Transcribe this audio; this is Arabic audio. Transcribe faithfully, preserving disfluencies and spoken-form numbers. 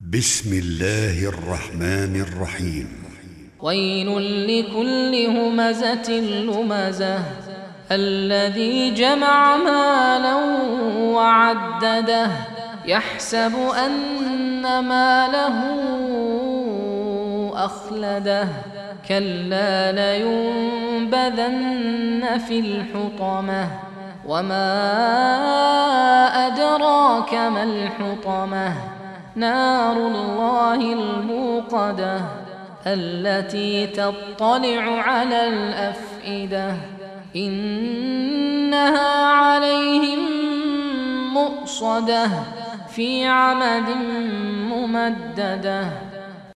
بسم الله الرحمن الرحيم. ويل لكل همزة لمزة الذي جمع مالا وعدده يحسب أن ماله أخلده كلا لينبذن في الحطمة وما أدراك ما الحطمة نار الله الموقدة التي تطلع على الأفئدة إنها عليهم مؤصدة في عمد ممددة.